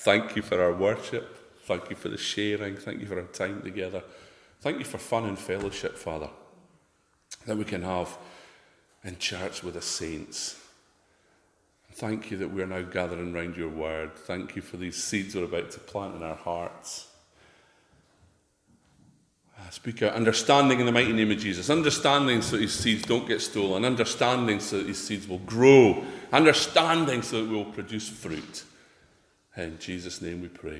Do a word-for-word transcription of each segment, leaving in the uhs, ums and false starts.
Thank you for our worship. Thank you for the sharing. Thank you for our time together. Thank you for fun and fellowship, Father, that we can have in church with the saints. Thank you that we're now gathering around your word. Thank you for these seeds we're about to plant in our hearts. I speak out understanding in the mighty name of Jesus. Understanding so that these seeds don't get stolen. Understanding so that these seeds will grow. Understanding so that we will produce fruit. In Jesus' name we pray.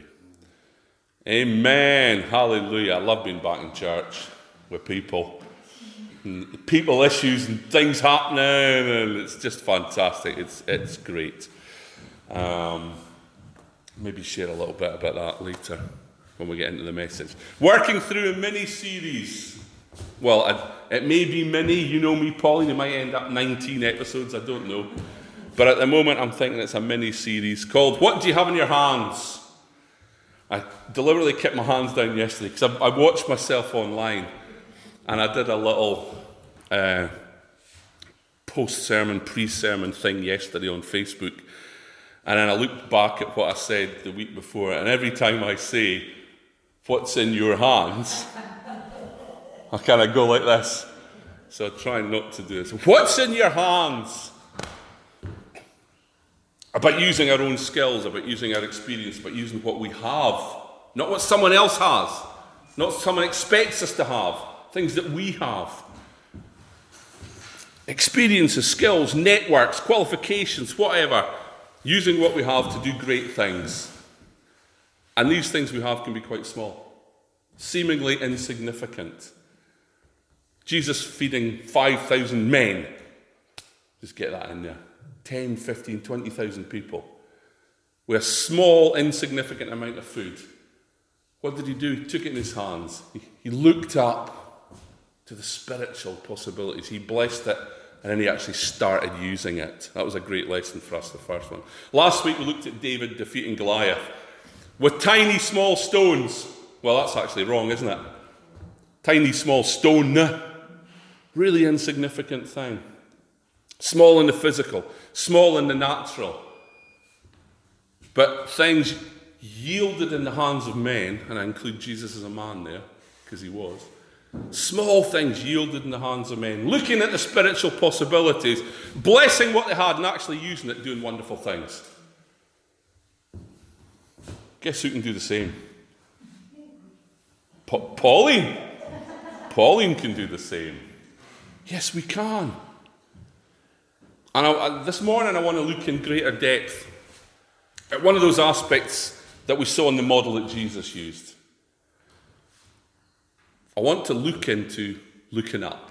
Amen. Hallelujah. I love being back in church with people. And people issues and things happening. And it's just fantastic. It's, it's great. Um, maybe share a little bit about that later, when we get into the message. Working through a mini-series. Well, it, it may be mini. You know me, Pauline. It might end up nineteen episodes. I don't know. But at the moment, I'm thinking it's a mini-series called What Do You Have in Your Hands? I deliberately kept my hands down yesterday because I, I watched myself online. And I did a little uh, post-sermon, pre-sermon thing yesterday on Facebook. And then I looked back at what I said the week before. And every time I say, what's in your hands, I kind of go like this. So I try not to do this. What's in your hands? About using our own skills, about using our experience, about using what we have. Not what someone else has. Not what someone expects us to have. Things that we have. Experiences, skills, networks, qualifications, whatever. Using what we have to do great things. And these things we have can be quite small. Seemingly insignificant. Jesus feeding five thousand men. Just get that in there. ten, fifteen, twenty thousand people. With a small, insignificant amount of food. What did he do? He took it in his hands. He, he looked up to the spiritual possibilities. He blessed it, and then he actually started using it. That was a great lesson for us, the first one. Last week we looked at David defeating Goliath with tiny, small stones. Well, that's actually wrong, isn't it? Tiny, small stone. Really insignificant thing. Small in the physical. Small in the natural. But things yielded in the hands of men, and I include Jesus as a man there, because he was. Small things yielded in the hands of men, looking at the spiritual possibilities, blessing what they had and actually using it, doing wonderful things. Guess who can do the same? Pa- Pauline. Pauline can do the same. Yes, we can. And I, I, this morning I want to look in greater depth at one of those aspects that we saw in the model that Jesus used. I want to look into looking up.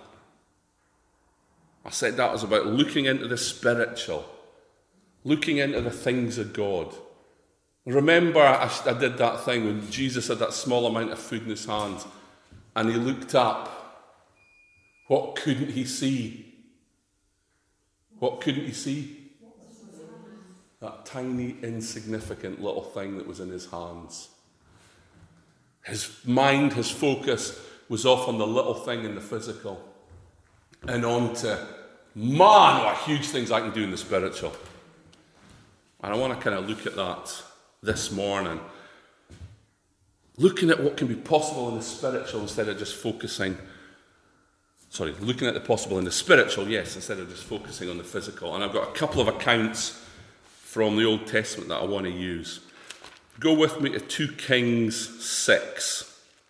I said that was about looking into the spiritual, looking into the things of God. Remember, I, I did that thing when Jesus had that small amount of food in his hand and he looked up. What couldn't he see? What couldn't he see? That tiny, insignificant little thing that was in his hands. His mind, his focus was off on the little thing in the physical and on to, man, what huge things I can do in the spiritual. And I want to kind of look at that this morning. Looking at what can be possible in the spiritual instead of just focusing, sorry, looking at the possible in the spiritual, yes, instead of just focusing on the physical. And I've got a couple of accounts from the Old Testament that I want to use. Go with me to Second Kings six.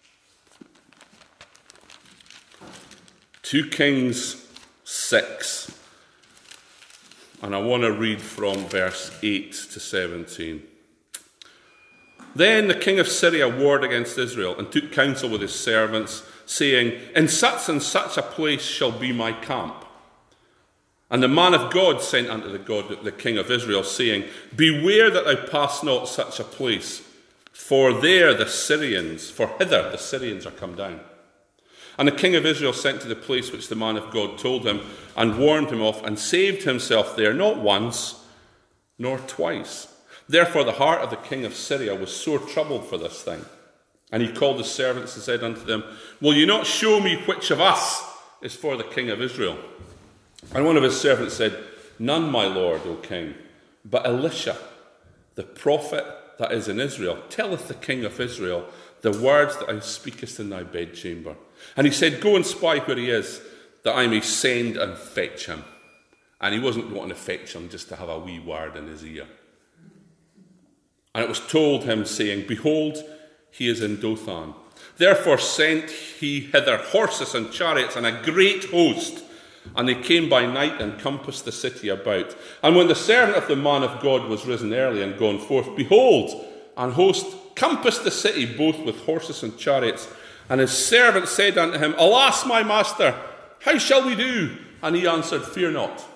Second Kings six. And I want to read from verse eight to seventeen. Then the king of Syria warred against Israel and took counsel with his servants, saying, in such and such a place shall be my camp. And the man of God sent unto the God, the king of Israel, saying, beware that thou pass not such a place, for there the Syrians, for hither the Syrians are come down. And the king of Israel sent to the place which the man of God told him, and warned him off, and saved himself there, not once, nor twice. Therefore the heart of the king of Syria was sore troubled for this thing. And he called his servants and said unto them, will you not show me which of us is for the king of Israel? And one of his servants said, none, my lord, O king, but Elisha, the prophet that is in Israel, telleth the king of Israel the words that thou speakest in thy bedchamber. And he said, go and spy where he is, that I may send and fetch him. And he wasn't wanting to fetch him just to have a wee word in his ear. And it was told him, saying, behold, he is in Dothan. Therefore sent he hither horses and chariots and a great host. And they came by night and compassed the city about. And when the servant of the man of God was risen early and gone forth, behold, an host compassed the city both with horses and chariots. And his servant said unto him, alas, my master, how shall we do? And he answered, fear not.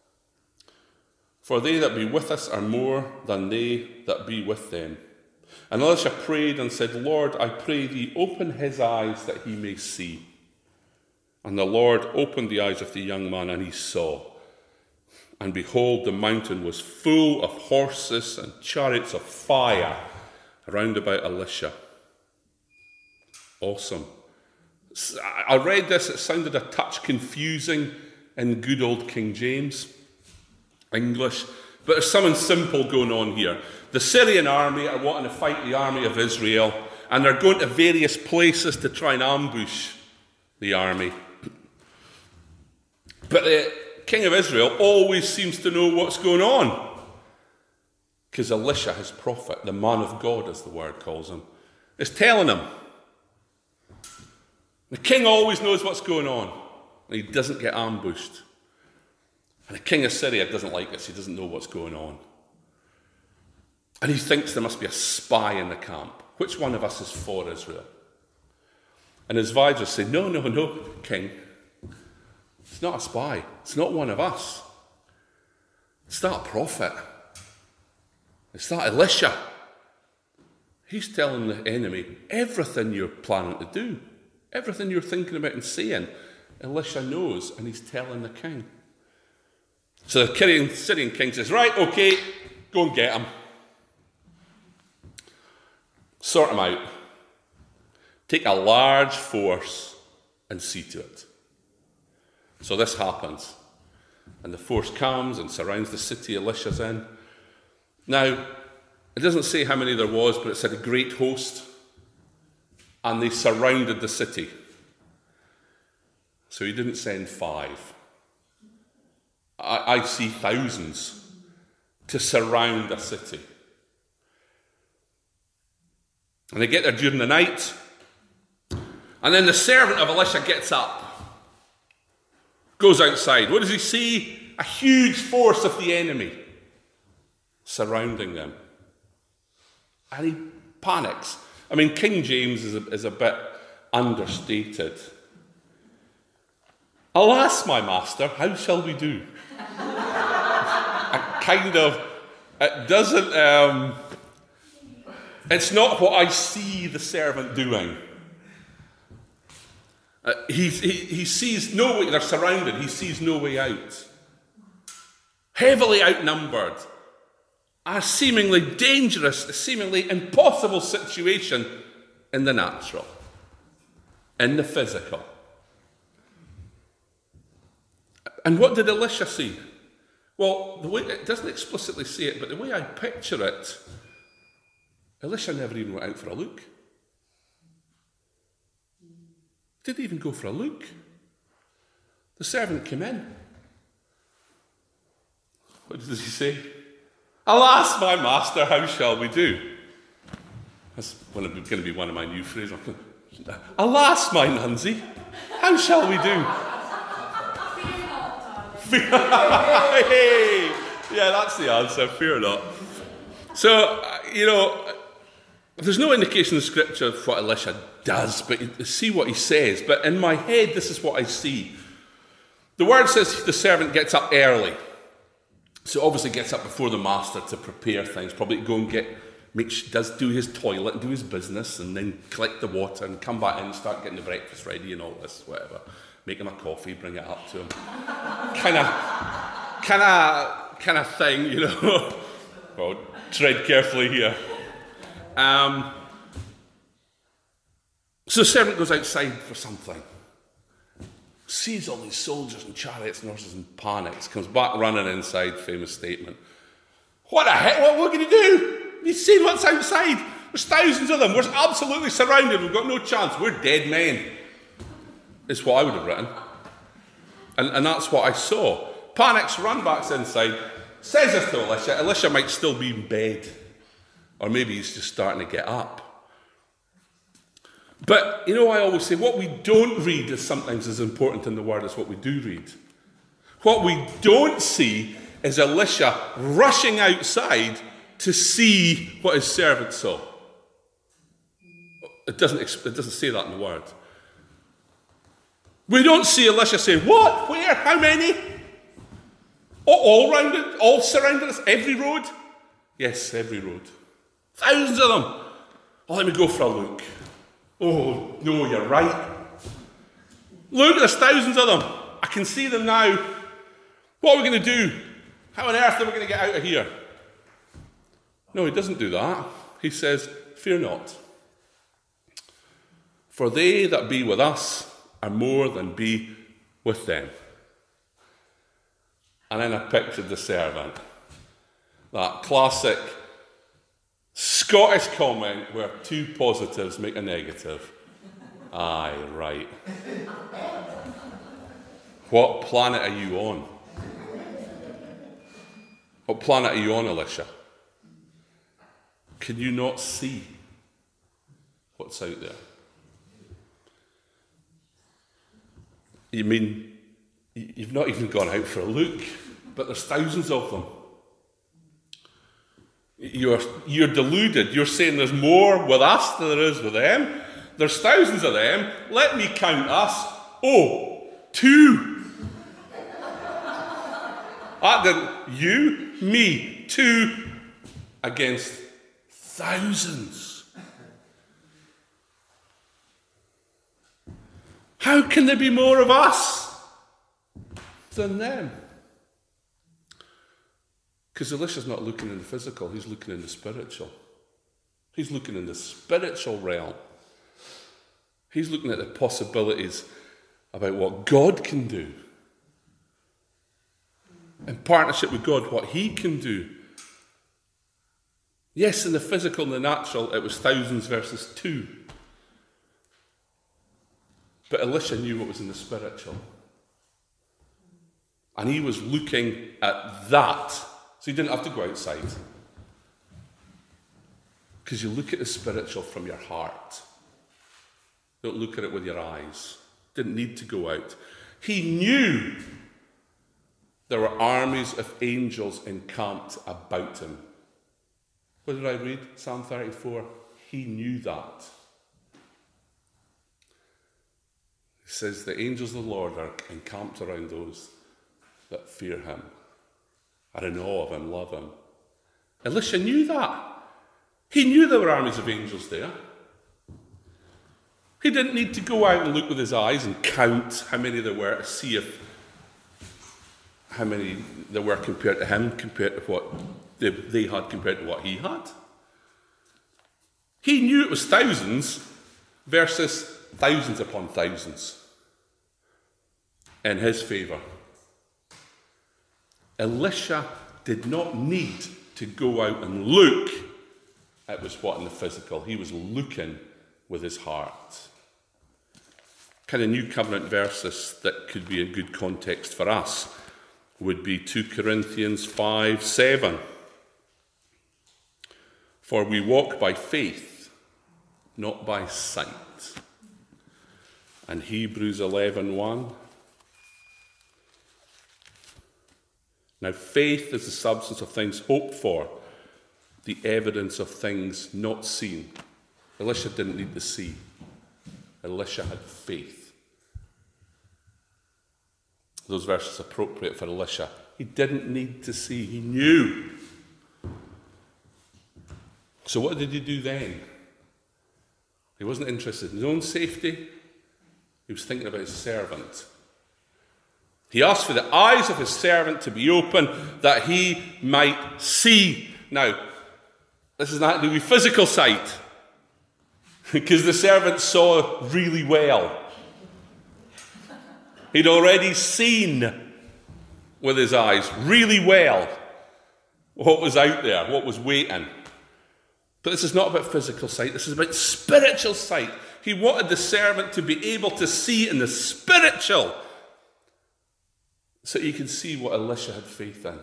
For they that be with us are more than they that be with them. And Elisha prayed and said, Lord, I pray thee, open his eyes that he may see. And the Lord opened the eyes of the young man, and he saw. And behold, the mountain was full of horses and chariots of fire round about Elisha. Awesome. I read this, it sounded a touch confusing in good old King James English, but there's something simple going on here. The Syrian army are wanting to fight the army of Israel, and they're going to various places to try and ambush the army. But the king of Israel always seems to know what's going on, because Elisha, his prophet, the man of God as the word calls him, is telling him. The king always knows what's going on, and he doesn't get ambushed. And the king of Syria doesn't like this. He doesn't know what's going on. And he thinks there must be a spy in the camp. Which one of us is for Israel? And his advisors say, no, no, no, king. It's not a spy. It's not one of us. It's not a prophet. It's not Elisha. He's telling the enemy everything you're planning to do, everything you're thinking about and saying. Elisha knows, and he's telling the king. So the Syrian king says, right, okay, go and get him. Sort him out. Take a large force and see to it. So this happens. And the force comes and surrounds the city Elisha's in. Now, it doesn't say how many there was, but it said a great host. And they surrounded the city. So he didn't send five. I, I see thousands to surround a city. And they get there during the night. And then the servant of Elisha gets up. Goes outside. What does he see? A huge force of the enemy surrounding them. And he panics. I mean, King James is a, is a bit understated. Alas, my master, how shall we do? A kind of, it doesn't, um, it's not what I see the servant doing. Uh, he, he, he sees no way, they're surrounded, he sees no way out. Heavily outnumbered. A seemingly dangerous, a seemingly impossible situation in the natural, in the physical. And what did Elisha see? Well, the way, it doesn't explicitly say it, but the way I picture it, Elisha never even went out for a look. Didn't even go for a look. The servant came in. What does he say? Alas, my master, how shall we do? That's going to be one of my new phrases. Alas, my nunsy, how shall we do? Hey, yeah, that's the answer. Fear not. So, you know, there's no indication in Scripture of what Elisha does, but you see what he says. But in my head, this is what I see. The word says the servant gets up early. So obviously gets up before the master to prepare things, probably to go and get, make sure, does do his toilet and do his business, and then collect the water and come back in and start getting the breakfast ready and all this, whatever. Make him a coffee, bring it up to him. Kind of, kind of, kind of thing, you know. Well, tread carefully here. Um, so the servant goes outside for something. Sees all these soldiers and chariots and horses and panics. Comes back running inside, famous statement. What the heck? What, what can you do? you seen what's outside? There's thousands of them. We're absolutely surrounded. We've got no chance. We're dead men. Is what I would have written. And, and that's what I saw. Panics, run back inside. Says this to Elisha. Elisha might still be in bed. Or maybe he's just starting to get up. But, you know, I always say, what we don't read is sometimes as important in the Word as what we do read. What we don't see is Elisha rushing outside to see what his servant saw. It doesn't, it doesn't say that in the Word. We don't see Elisha saying, what? Where? How many? All, all round it? All surrounding us? Every road? Yes, every road. Thousands of them. Oh, let me go for a look. Oh, no, you're right. Look, there's thousands of them. I can see them now. What are we going to do? How on earth are we going to get out of here? No, he doesn't do that. He says, fear not. For they that be with us are more than be with them. And then I pictured the servant. That classic Scottish comment where two positives make a negative. Aye, right. What planet are you on? What planet are you on, Elisha? Can you not see what's out there? You mean you've not even gone out for a look, but there's thousands of them. You're, you're deluded. You're saying there's more with us than there is with them. There's thousands of them. Let me count us. Oh, two. That didn't, you, me, two against thousands. How can there be more of us than them? Because Elisha's not looking in the physical, he's looking in the spiritual. He's looking in the spiritual realm. He's looking at the possibilities about what God can do. In partnership with God, what he can do. Yes, in the physical and the natural, it was thousands versus two. But Elisha knew what was in the spiritual. And he was looking at that. So he didn't have to go outside. Because you look at the spiritual from your heart. Don't look at it with your eyes. Didn't need to go out. He knew there were armies of angels encamped about him. What did I read? Psalm thirty-four. He knew that. It says the angels of the Lord are encamped around those that fear him, are in awe of him, love him. Elisha knew that. He knew there were armies of angels there. He didn't need to go out and look with his eyes and count how many there were to see if how many there were compared to him, compared to what they, they had compared to what he had. He knew it was thousands versus thousands upon thousands in his favour. Elisha did not need to go out and look at was what in the physical. He was looking with his heart. Kind of new covenant verses that could be a good context for us would be two Corinthians five seven. For we walk by faith, not by sight. And Hebrews eleven one. Now faith is the substance of things hoped for, the evidence of things not seen. Elisha didn't need to see. Elisha had faith. Those verses are appropriate for Elisha. He didn't need to see. He knew. So what did he do then? He wasn't interested in his own safety. He was thinking about his servant. He asked for the eyes of his servant to be open that he might see. Now, this is not the physical sight. Because the servant saw really well. He'd already seen with his eyes really well what was out there, what was waiting. But this is not about physical sight. This is about spiritual sight. He wanted the servant to be able to see in the spiritual so he could see what Elisha had faith in.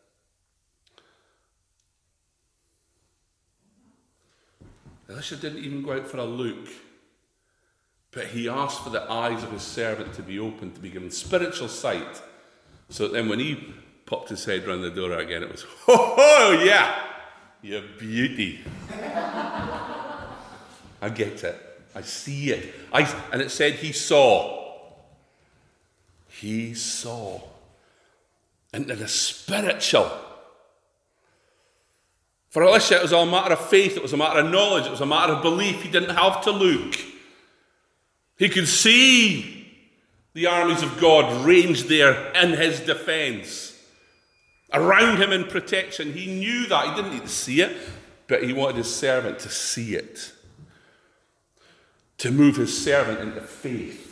Elisha didn't even go out for a look, but he asked for the eyes of his servant to be opened, to be given spiritual sight, so that then when he popped his head round the door again, it was, ho ho, yeah, you beauty. I get it. I see it. I, and it said he saw. He saw into the spiritual. For Elisha, it was all a matter of faith. It was a matter of knowledge. It was a matter of belief. He didn't have to look. He could see the armies of God ranged there in his defense, around him in protection. He knew that. He didn't need to see it, but he wanted his servant to see it, to move his servant into faith.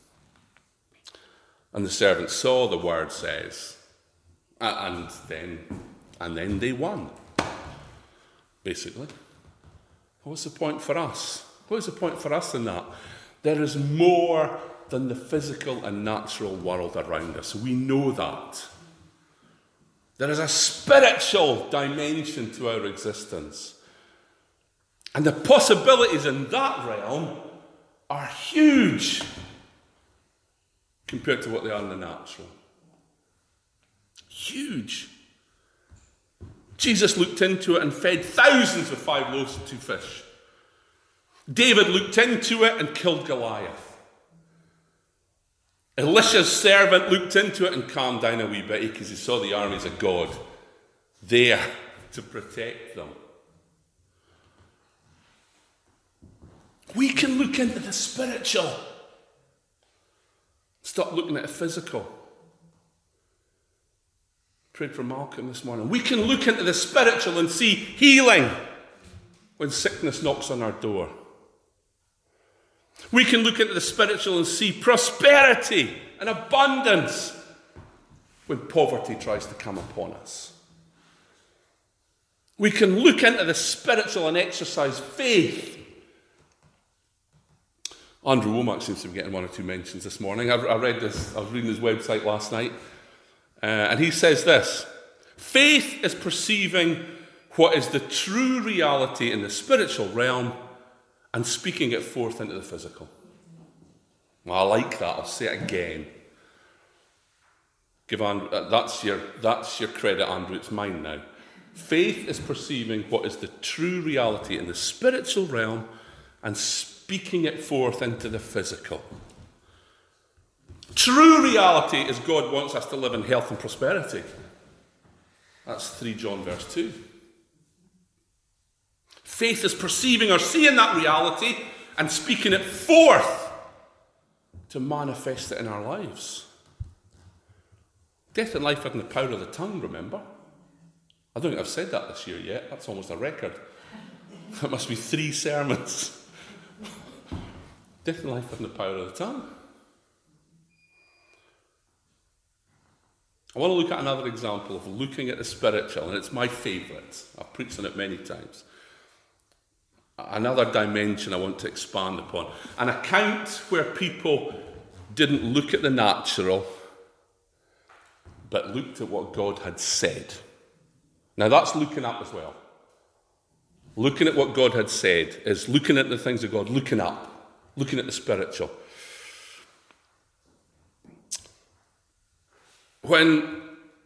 And the servant saw, the word says, and then, and then they won, basically. What's the point for us? What is the point for us in that? There is more than the physical and natural world around us. We know that. There is a spiritual dimension to our existence. And the possibilities in that realm are huge compared to what they are in the natural. Huge. Jesus looked into it and fed thousands with five loaves and two fish. David looked into it and killed Goliath. Elisha's servant looked into it and calmed down a wee bit because he saw the armies of God there to protect them. We can look into the spiritual. Stop looking at the physical. Prayed for Malcolm this morning. We can look into the spiritual and see healing when sickness knocks on our door. We can look into the spiritual and see prosperity and abundance when poverty tries to come upon us. We can look into the spiritual and exercise faith. Andrew Womack seems to be getting one or two mentions this morning. I, I read this, I was reading his website last night, uh, and he says this: faith is perceiving what is the true reality in the spiritual realm and speaking it forth into the physical. Well, I like that. I'll say it again. Give Andrew, that's your, that's your credit, Andrew. It's mine now. Faith is perceiving what is the true reality in the spiritual realm and speaking it forth into the physical. True reality is God wants us to live in health and prosperity. That's three John verse two. Faith is perceiving or seeing that reality and speaking it forth to manifest it in our lives. Death and life are in the power of the tongue, remember? I don't think I've said that this year yet. That's almost a record. That must be three sermons. Death and life are in the power of the tongue. I want to look at another example of looking at the spiritual, and it's my favourite. I've preached on it many times. Another dimension I want to expand upon. An account where people didn't look at the natural, but looked at what God had said. Now that's looking up as well. Looking at what God had said is looking at the things of God, looking up, looking at the spiritual. When,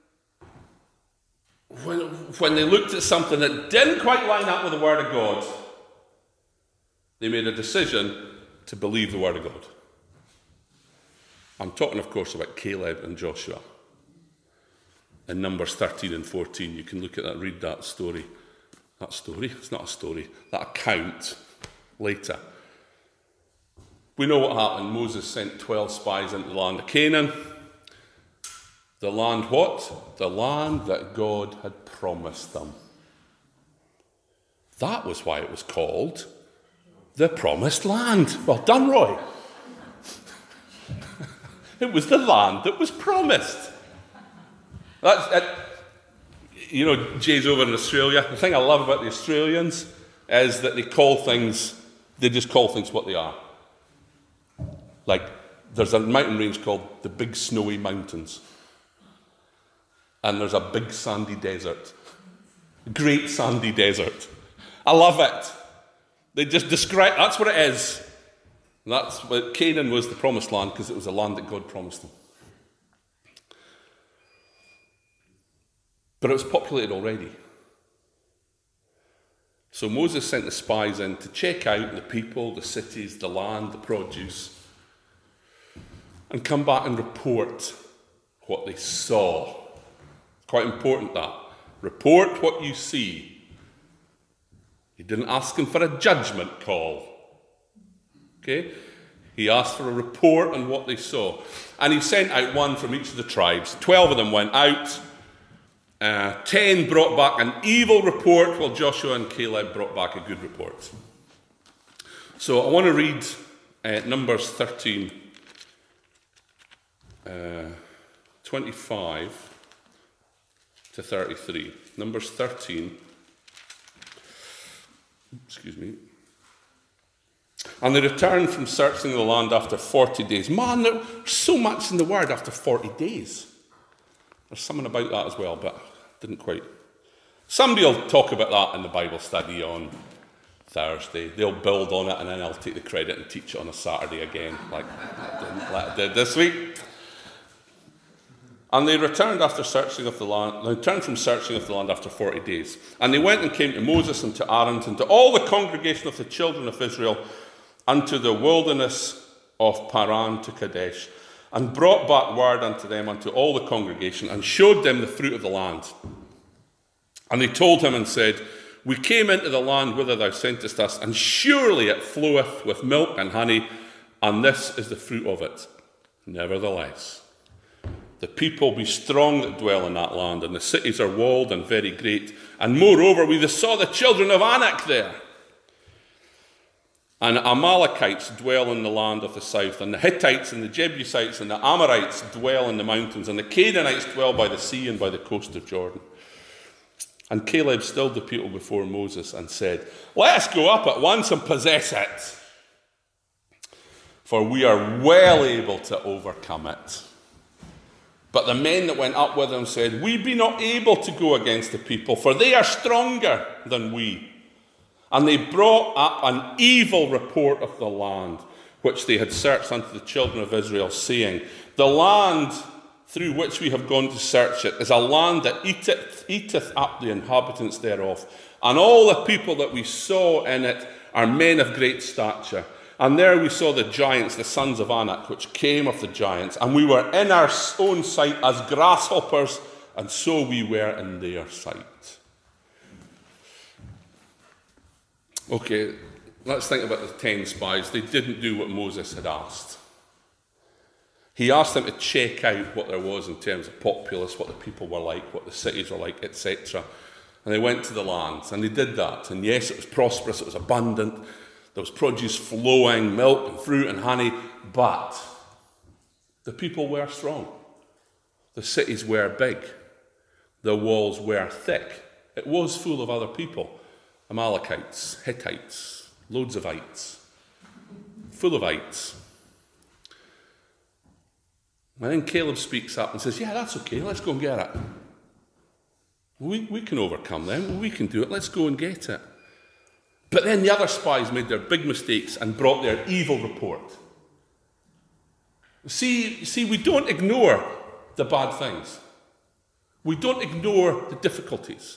when, when they looked at something that didn't quite line up with the Word of God, they made a decision to believe the Word of God. I'm talking, of course, about Caleb and Joshua. In Numbers thirteen and fourteen, you can look at that, read that story. That story? It's not a story. That account later. We know what happened. Moses sent twelve spies into the land of Canaan. The land what? The land that God had promised them. That was why it was called the Promised Land. Well done, Roy. It was the land that was promised. That's, it, you know, Jay's over in Australia. The thing I love about the Australians, is that they call things, they just call things what they are. Like, there's a mountain range called the Big Snowy Mountains. And there's a big sandy desert. Great sandy desert. I love it. They just describe, that's what it is. And that's what Canaan was, the promised land, because it was the land that God promised them. But it was populated already. So Moses sent the spies in to check out the people, the cities, the land, the produce, and come back and report what they saw. It's quite important, that. Report what you see. He didn't ask him for a judgment call. Okay? He asked for a report on what they saw. And he sent out one from each of the tribes. Twelve of them went out. Uh, ten brought back an evil report, while Joshua and Caleb brought back a good report. So I want to read uh, Numbers thirteen, uh, twenty-five to thirty-three. Numbers thirteen. Excuse me. And they returned from searching the land after forty days. Man, there's so much in the word after forty days. There's something about that as well, but didn't quite. Somebody will talk about that in the Bible study on Thursday. They'll build on it, and then I'll take the credit and teach it on a Saturday again, like I did this week. And they returned after searching of the land. They returned from searching of the land after forty days. And they went and came to Moses and to Aaron and to all the congregation of the children of Israel unto the wilderness of Paran to Kadesh, and brought back word unto them, unto all the congregation, and showed them the fruit of the land. And they told him and said, We came into the land whither thou sentest us, and surely it floweth with milk and honey, and this is the fruit of it. Nevertheless, the people be strong that dwell in that land, and the cities are walled and very great. And moreover, we saw the children of Anak there. And Amalekites dwell in the land of the south, and the Hittites and the Jebusites and the Amorites dwell in the mountains, and the Canaanites dwell by the sea and by the coast of Jordan. And Caleb stilled the people before Moses and said, Let us go up at once and possess it, for we are well able to overcome it. But the men that went up with him said, We be not able to go against the people, for they are stronger than we. And they brought up an evil report of the land, which they had searched unto the children of Israel, saying, The land through which we have gone to search it is a land that eateth, eateth up the inhabitants thereof. And all the people that we saw in it are men of great stature. And there we saw the giants, the sons of Anak, which came of the giants. And we were in our own sight as grasshoppers, and so we were in their sight. Okay, let's think about the ten spies. They didn't do what Moses had asked. He asked them to check out what there was in terms of populace, what the people were like, what the cities were like, et cetera. And they went to the lands, and they did that. And yes, it was prosperous, it was abundant. There was produce flowing, milk and fruit and honey. But the people were strong. The cities were big. The walls were thick. It was full of other people. Amalekites, Hittites, loads of ites, full of ites. And then Caleb speaks up and says, Yeah, that's okay, let's go and get it. We, we can overcome them, we can do it, let's go and get it. But then the other spies made their big mistakes and brought their evil report. See, see, we don't ignore the bad things. We don't ignore the difficulties.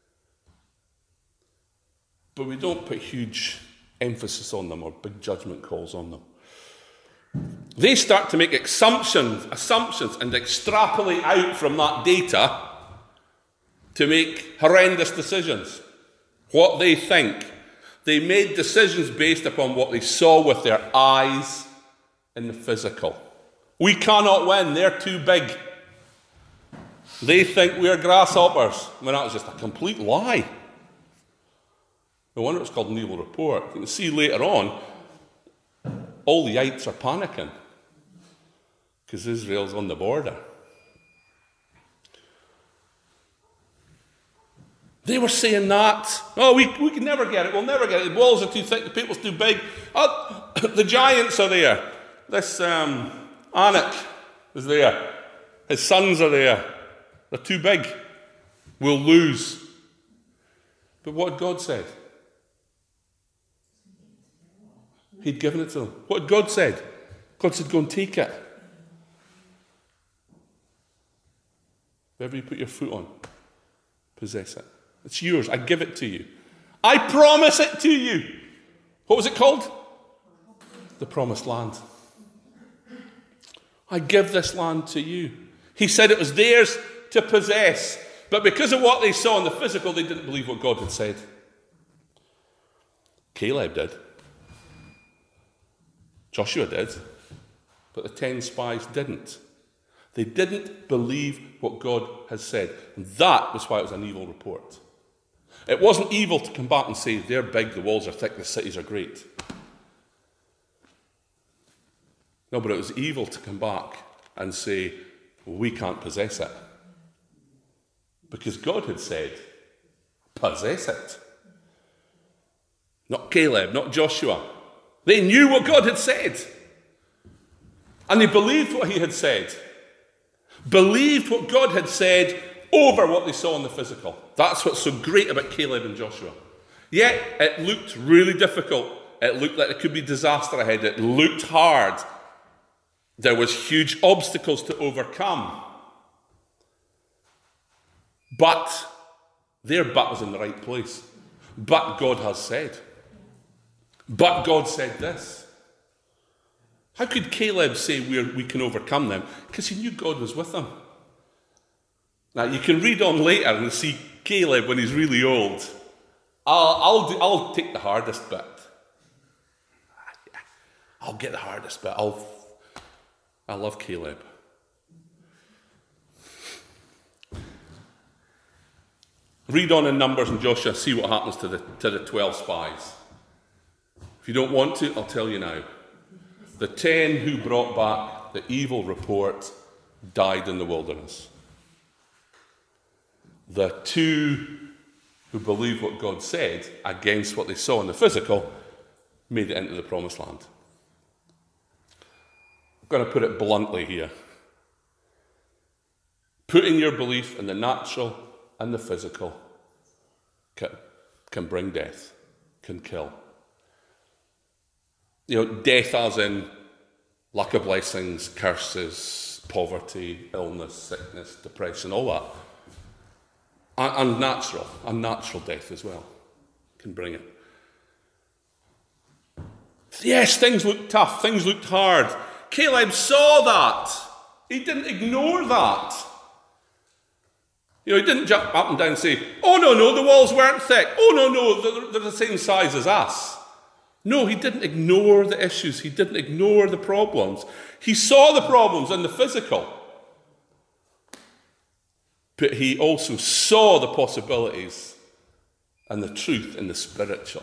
But we don't put huge emphasis on them or big judgment calls on them. They start to make assumptions, assumptions and extrapolate out from that data to make horrendous decisions. What they think. They made decisions based upon what they saw with their eyes in the physical. We cannot win. They're too big. They think we are grasshoppers. I mean, that was just a complete lie. No wonder it's called an evil report. You can see later on, all the ites are panicking because Israel's on the border. They were saying that. Oh, we, we can never get it. We'll never get it. The walls are too thick. The people's too big. Oh, the giants are there. This um, Anak is there. His sons are there. They're too big. We'll lose. But what had God said? He'd given it to them. What had God said? God said, go and take it. Wherever you put your foot on, possess it. It's yours. I give it to you. I promise it to you. What was it called? The promised land. I give this land to you. He said it was theirs to possess. But because of what they saw in the physical, they didn't believe what God had said. Caleb did. Joshua did. But the ten spies didn't. They didn't believe what God has said. And that was why it was an evil report. It wasn't evil to come back and say, they're big, the walls are thick, the cities are great. No, but it was evil to come back and say, well, we can't possess it. Because God had said, possess it. Not Caleb, not Joshua. They knew what God had said. And they believed what he had said. Believed what God had said over what they saw in the physical. That's what's so great about Caleb and Joshua. Yet, it looked really difficult. It looked like there could be disaster ahead. It looked hard. There was huge obstacles to overcome. But their but was in the right place. But God has said. But God said this. How could Caleb say we're, we can overcome them? Because he knew God was with them. Now, you can read on later and see Caleb when he's really old. I'll, I'll, do, I'll take the hardest bit. I'll get the hardest bit. I'll, I love Caleb. Read on in Numbers and Joshua, see what happens to the, to the twelve spies. If you don't want to, I'll tell you now. The ten who brought back the evil report died in the wilderness. The two who believed what God said against what they saw in the physical made it into the promised land. I'm going to put it bluntly here. Putting your belief in the natural and the physical can, can bring death, can kill. You know, death as in lack of blessings, curses, poverty, illness, sickness, depression, all that. And unnatural, unnatural death as well can bring it. Yes, things looked tough, things looked hard. Caleb saw that. He didn't ignore that. You know, he didn't jump up and down and say, oh, no, no, the walls weren't thick. Oh, no, no, they're, they're the same size as us. No, he didn't ignore the issues. He didn't ignore the problems. He saw the problems in the physical. But he also saw the possibilities and the truth in the spiritual.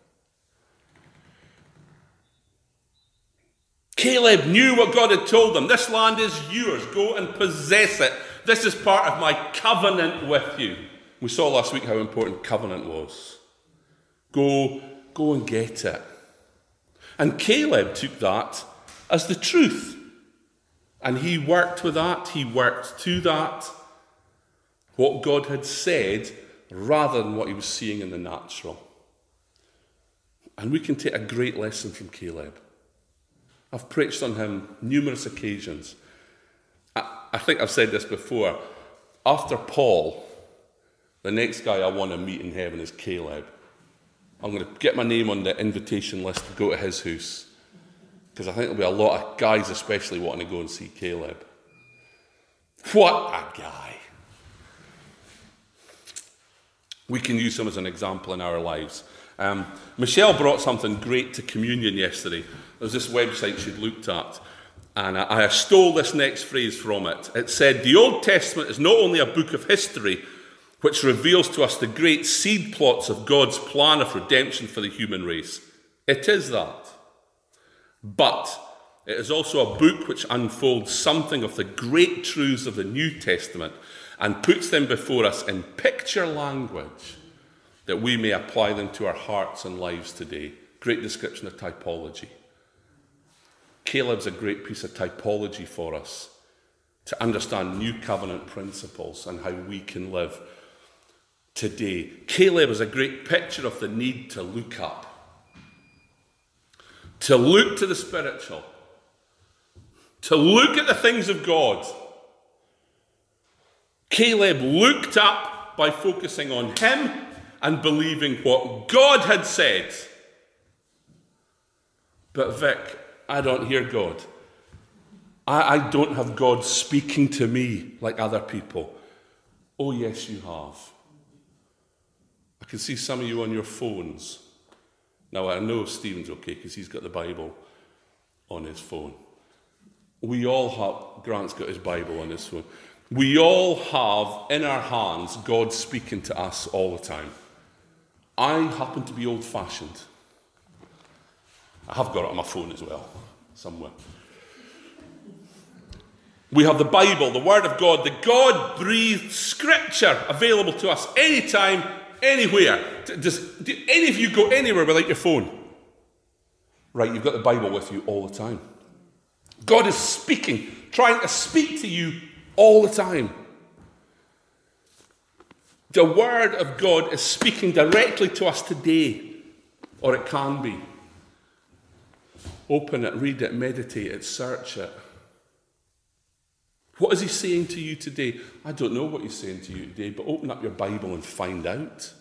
Caleb knew what God had told him. This land is yours. Go and possess it. This is part of my covenant with you. We saw last week how important covenant was. Go, go and get it. And Caleb took that as the truth. And he worked with that. He worked to that. What God had said rather than what he was seeing in the natural. And we can take a great lesson from Caleb. I've preached on him numerous occasions. I, I think I've said this before. After Paul, the next guy I want to meet in heaven is Caleb. I'm going to get my name on the invitation list to go to his house. Because I think there'll be a lot of guys especially wanting to go and see Caleb. What a guy. We can use him as an example in our lives. Um, Michelle brought something great to communion yesterday. There's this website she'd looked at, and I, I stole this next phrase from it. It said, the Old Testament is not only a book of history, which reveals to us the great seed plots of God's plan of redemption for the human race. It is that. But it is also a book which unfolds something of the great truths of the New Testament and puts them before us in picture language that we may apply them to our hearts and lives today. Great description of typology. Caleb's a great piece of typology for us to understand new covenant principles and how we can live today. Caleb is a great picture of the need to look up, to look to the spiritual, to look at the things of God. Caleb looked up by focusing on him and believing what God had said. But Vic, I don't hear God. I, I don't have God speaking to me like other people. Oh, yes, you have. I can see some of you on your phones. Now, I know Stephen's okay because he's got the Bible on his phone. We all have, Grant's got his Bible on his phone. We all have in our hands God speaking to us all the time. I happen to be old-fashioned. I have got it on my phone as well, somewhere. We have the Bible, the Word of God, the God-breathed Scripture available to us anytime, anywhere. Does do any of you go anywhere without your phone? Right, you've got the Bible with you all the time. God is speaking, trying to speak to you all the time. The Word of God is speaking directly to us today, or it can be. Open it, read it, meditate it, search it. What is he saying to you today? I don't know what he's saying to you today, but open up your Bible and find out.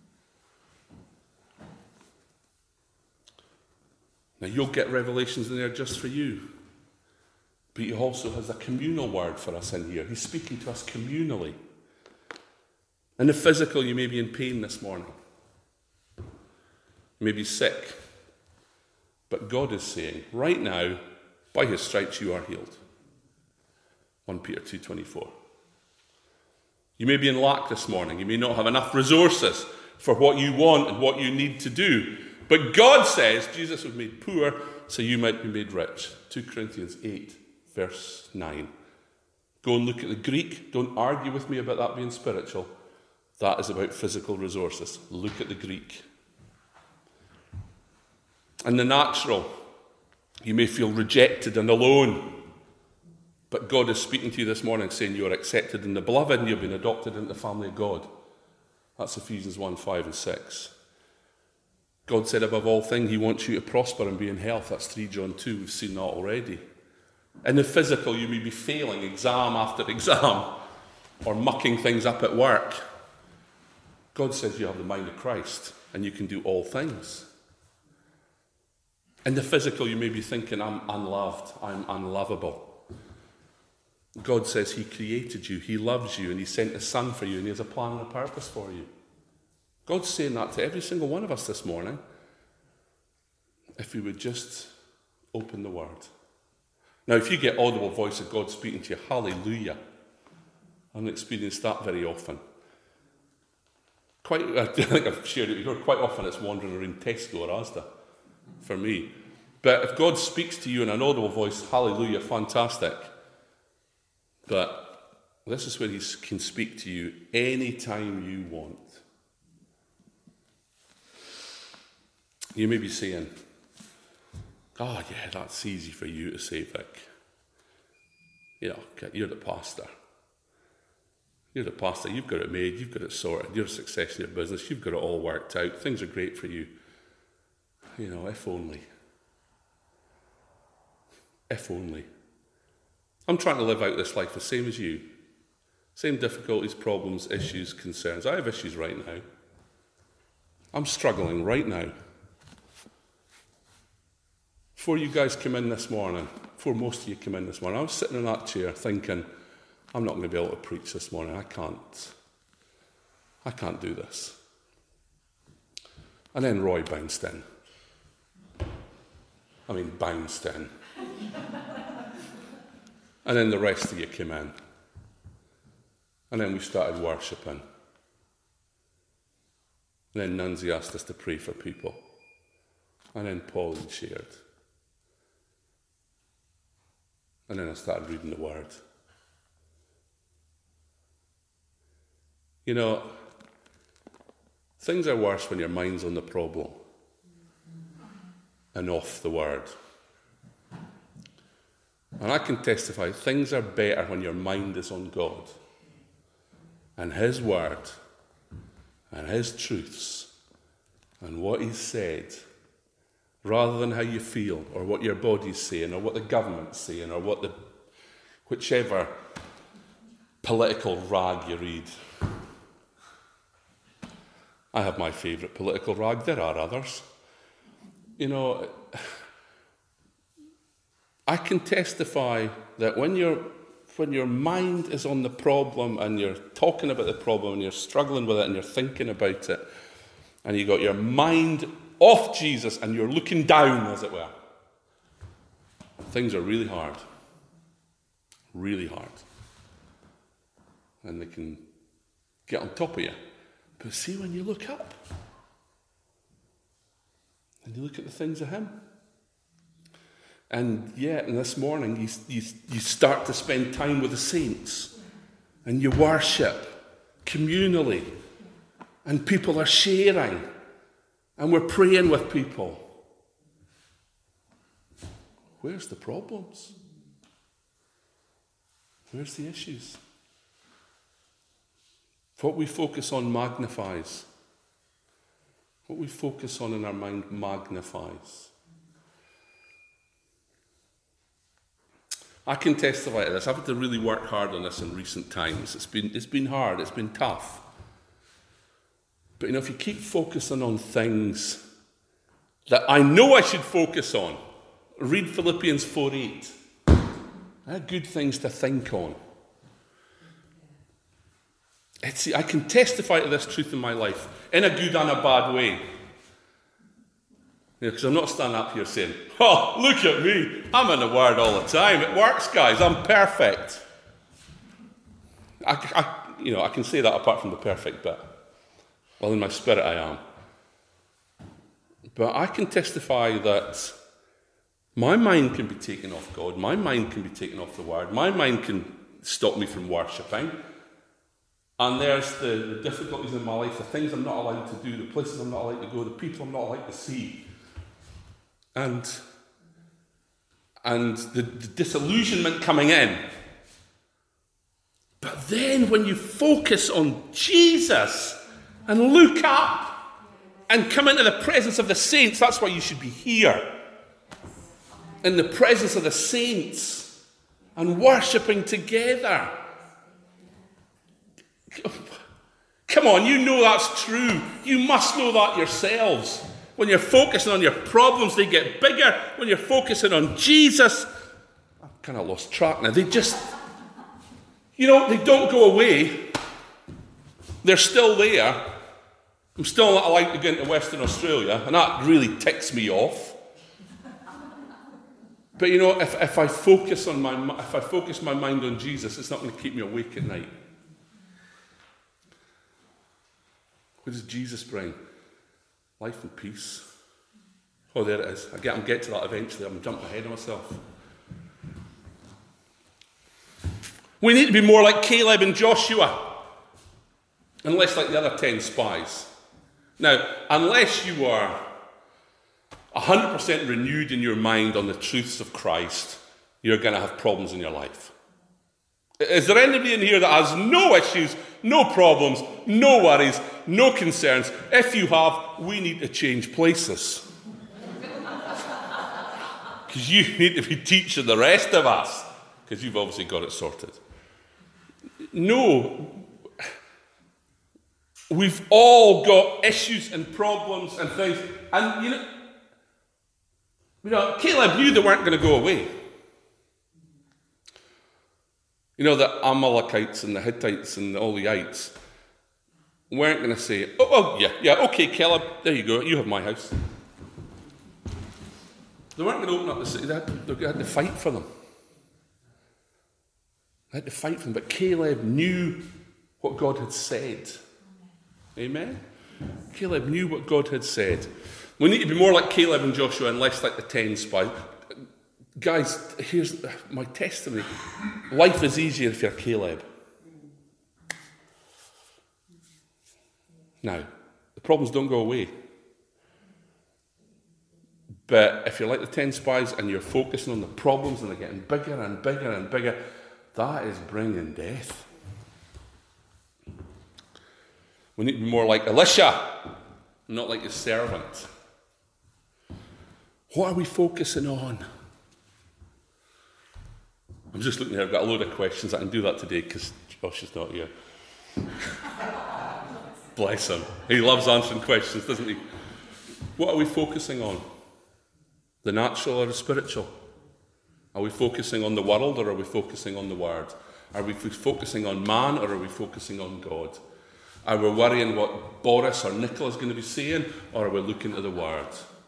Now, you'll get revelations in there just for you. But he also has a communal word for us in here. He's speaking to us communally. In the physical, you may be in pain this morning. You may be sick. But God is saying, right now, by his stripes you are healed. First Peter two twenty-four. You may be in lack this morning. You may not have enough resources for what you want and what you need to do. But God says Jesus was made poor so you might be made rich. Second Corinthians eight, verse nine. Go and look at the Greek. Don't argue with me about that being spiritual. That is about physical resources. Look at the Greek. In the natural, you may feel rejected and alone. But God is speaking to you this morning saying you are accepted in the beloved and you've been adopted into the family of God. That's Ephesians one, five and six. God said above all things he wants you to prosper and be in health. That's First John two. We've seen that already. In the physical, you may be failing exam after exam or mucking things up at work. God says you have the mind of Christ and you can do all things. In the physical, you may be thinking, I'm unloved, I'm unlovable. God says he created you, he loves you, and he sent his son for you, and he has a plan and a purpose for you. God's saying that to every single one of us this morning, if we would just open the word. Now, if you get audible voice of God speaking to you, hallelujah. I haven't experienced that very often. Quite, I think I've shared it before, quite often it's wandering around Tesco or Asda for me. But if God speaks to you in an audible voice, hallelujah, fantastic. But this is where he can speak to you anytime you want. You may be saying, oh yeah, that's easy for you to say, Vic. You know, you're the pastor. You're the pastor, you've got it made, you've got it sorted, you're a success in your business, you've got it all worked out, things are great for you. You know, if only. If only. I'm trying to live out this life the same as you. Same difficulties, problems, issues, concerns. I have issues right now. I'm struggling right now. Before you guys come in this morning, before most of you come in this morning, I was sitting in that chair thinking, I'm not going to be able to preach this morning. I can't. I can't do this. And then Roy bounced in. I mean, bounced in. And then the rest of you came in. And then we started worshipping. And then Nunzi asked us to pray for people. And then Paul had shared. And then I started reading the word. You know, things are worse when your mind's on the problem and off the word. And I can testify, things are better when your mind is on God and his word and his truths and what he's said, rather than how you feel or what your body's saying or what the government's saying or what the whichever political rag you read. I have my favourite political rag. There are others. You know, I can testify that when you're when your mind is on the problem and you're talking about the problem and you're struggling with it and you're thinking about it and you got your mind off Jesus and you're looking down, as it were, things are really hard. Really hard. And they can get on top of you. But see, when you look up and you look at the things of him, and yeah, and this morning you, you, you start to spend time with the saints and you worship communally and people are sharing and we're praying with people. Where's the problems? Where's the issues? What we focus on magnifies. What we focus on in our mind magnifies. I can testify to this. I've had to really work hard on this in recent times. It's been, it's been hard. It's been tough. But you know, if you keep focusing on things that I know I should focus on, read Philippians four eight. I have good things to think on. It's, I can testify to this truth in my life, in a good and a bad way. Because I'm not standing up here saying, oh, look at me, I'm in the Word all the time. It works, guys, I'm perfect. I, I, you know, I can say that apart from the perfect bit. Well, in my spirit I am. But I can testify that my mind can be taken off God, my mind can be taken off the Word, my mind can stop me from worshipping. And there's the, the difficulties in my life, the things I'm not allowed to do, the places I'm not allowed to go, the people I'm not allowed to see. And, and the, the disillusionment coming in. But then when you focus on Jesus and look up and come into the presence of the saints, that's why you should be here. In the presence of the saints and worshipping together. Come on, you know that's true. You must know that yourselves. When you're focusing on your problems, they get bigger. When you're focusing on Jesus, I've kind of lost track now. They just, you know, they don't go away. They're still there. I'm still not allowed to go into Western Australia, and that really ticks me off. But you know, if, if I focus on my if I focus my mind on Jesus, it's not going to keep me awake at night. What does Jesus bring? Life and peace. Oh, there it is. I get, I'll get to that eventually. I'm jumping ahead of myself. We need to be more like Caleb and Joshua, and less like the other ten spies. Now, unless you are one hundred percent renewed in your mind on the truths of Christ, you're going to have problems in your life. Is there anybody in here that has no issues, no problems, no worries, no concerns? If you have, we need to change places. Because you need to be teaching the rest of us, because you've obviously got it sorted. No, we've all got issues and problems and things. And you know, you know, Caleb knew they weren't going to go away. You know, the Amalekites and the Hittites and all the ites weren't going to say, oh, oh, yeah, yeah, okay, Caleb, there you go, you have my house. They weren't going to open up the city. They had, to, they had to fight for them. They had to fight for them. But Caleb knew what God had said. Amen? Caleb knew what God had said. We need to be more like Caleb and Joshua and less like the ten spies. Guys, here's my testimony. Life is easier if you're Caleb. Now, the problems don't go away. But if you're like the ten spies and you're focusing on the problems and they're getting bigger and bigger and bigger, that is bringing death. We need to be more like Elisha, not like his servant. What are we focusing on? I'm just looking here, I've got a load of questions. I can do that today because Josh is not here. Bless him. He loves answering questions, doesn't he? What are we focusing on? The natural or the spiritual? Are we focusing on the world or are we focusing on the Word? Are we focusing on man or are we focusing on God? Are we worrying what Boris or Nicola is going to be saying or are we looking at the Word?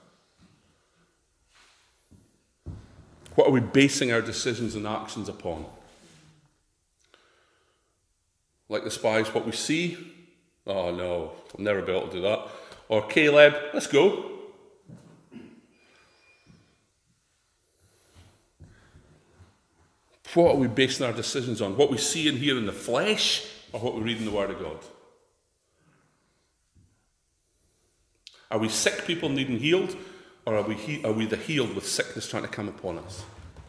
What are we basing our decisions and actions upon? Like the spies, what we see? Oh no, I'll never be able to do that. Or Caleb, let's go. What are we basing our decisions on? What we see and hear in the flesh or what we read in the Word of God? Are we sick people needing healed or are we, he- are we the healed with sickness trying to come upon us?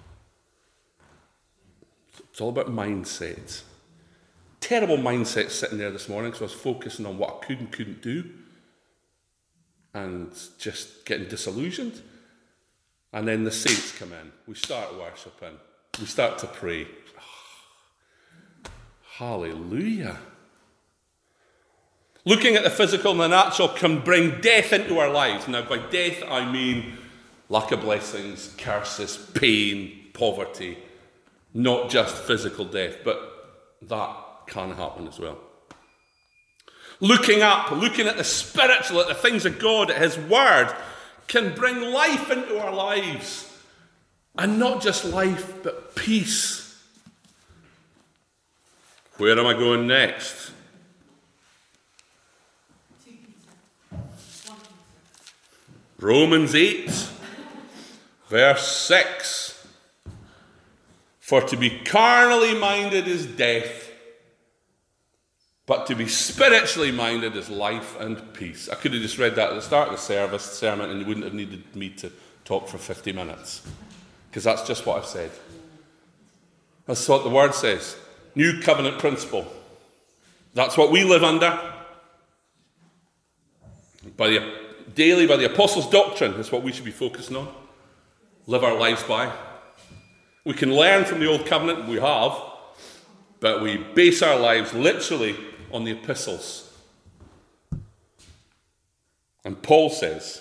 It's all about mindset. Terrible mindset sitting there this morning because I was focusing on what I could and couldn't do and just getting disillusioned. And then the saints come in. We start worshipping. We start to pray. Oh, hallelujah. Looking at the physical and the natural can bring death into our lives. Now, by death, I mean lack of blessings, curses, pain, poverty. Not just physical death, but that can happen as well. Looking up, looking at the spiritual, at the things of God, at His Word, can bring life into our lives. And not just life, but peace. Where am I going next? Romans eight, verse six. For to be carnally minded is death, but to be spiritually minded is life and peace. I could have just read that at the start of the service sermon and you wouldn't have needed me to talk for fifty minutes. Because that's just what I've said. That's what the Word says. New covenant principle. That's what we live under. By the, daily, by the Apostles' doctrine, is what we should be focusing on. Live our lives by. We can learn from the Old Covenant, we have, but we base our lives literally on the epistles. And Paul says,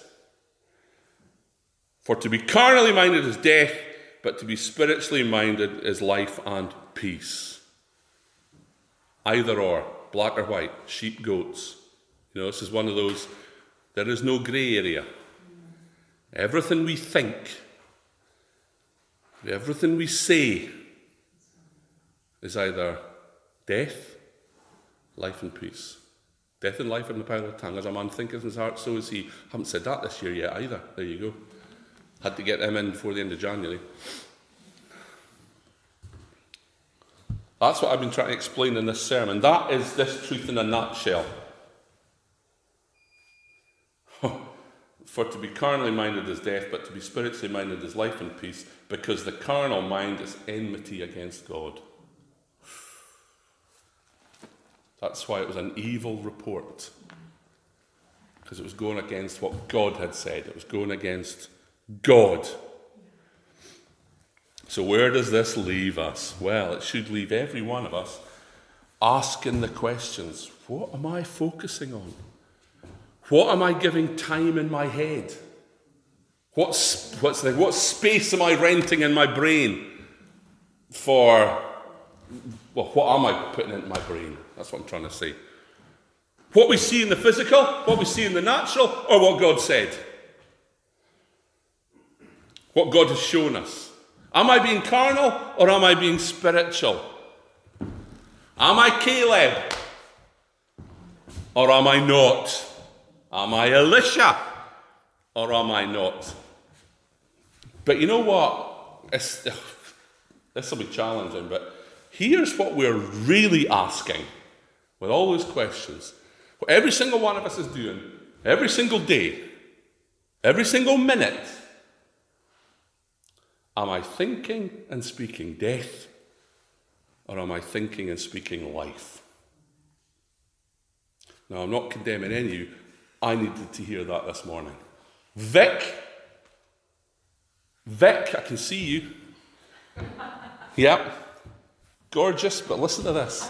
for to be carnally minded is death, but to be spiritually minded is life and peace. Either or, black or white, sheep, goats. You know, this is one of those, there is no grey area. Everything we think, everything we say is either death, life and peace. Death and life in the power of the tongue. As a man thinketh in his heart, so is he. Haven't said that this year yet either. There you go. Had to get them in before the end of January. That's what I've been trying to explain in this sermon. That is this truth in a nutshell. For to be carnally minded is death, but to be spiritually minded is life and peace, because the carnal mind is enmity against God. That's why it was an evil report. Because it was going against what God had said. It was going against God. So where does this leave us? Well, it should leave every one of us asking the questions. What am I focusing on? What am I giving time in my head? What's, what's the, what space am I renting in my brain for, well, what am I putting into my brain? That's what I'm trying to say. What we see in the physical, what we see in the natural, or what God said? What God has shown us. Am I being carnal or am I being spiritual? Am I Caleb or am I not? Am I Elisha or am I not? But you know what? It's, this will be challenging, but here's what we're really asking with all those questions. What every single one of us is doing, every single day, every single minute, am I thinking and speaking death, or am I thinking and speaking life? Now, I'm not condemning any of you. I needed to hear that this morning. Vic, Vic, I can see you. Yep, gorgeous, but listen to this.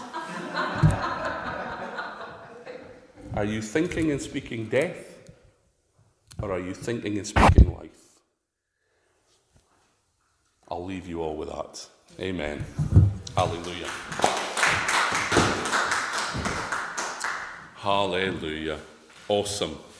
Are you thinking and speaking death, or are you thinking and speaking life? I'll leave you all with that. Amen. Hallelujah. Hallelujah. Awesome.